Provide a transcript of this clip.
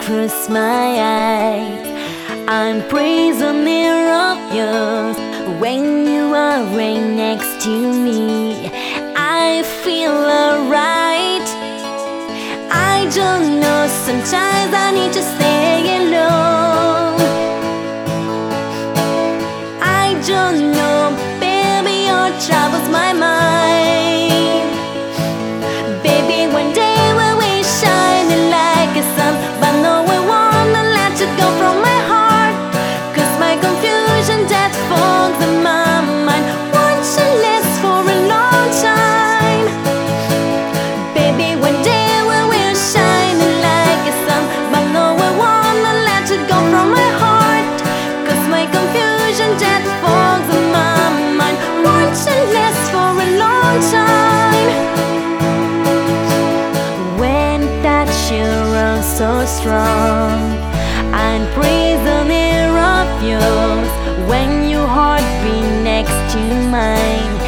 across my eyes. I'm prisoner of yours when you are right next to me. I feel alright. I don't know, sometimes I need to stay alone. I don't know, baby, your troubles my mind. Baby, one day we will shine like a sun, but no, I wanna let you go from my heart, 'cause my confusion that fogs in my mind won't last for a long time. Baby, one day we will shine like a sun, but no, I wanna let you go from my heart, 'cause my confusion that fogs in my mind won't last for a long time. When that you're so strong, I'm prisoner of yours when your heart be next to mine.